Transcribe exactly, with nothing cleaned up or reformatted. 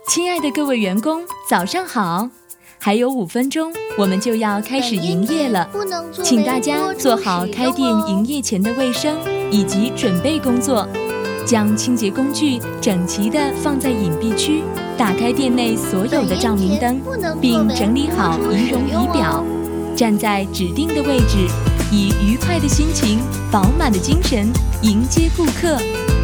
亲爱的各位员工，早上好！还有五分钟，我们就要开始营业了，请大家做好开店营业前的卫生以及准备工作，将清洁工具整齐地放在隐蔽区，打开店内所有的照明灯，并整理好仪容仪表，站在指定的位置，以愉快的心情、饱满的精神迎接顾客。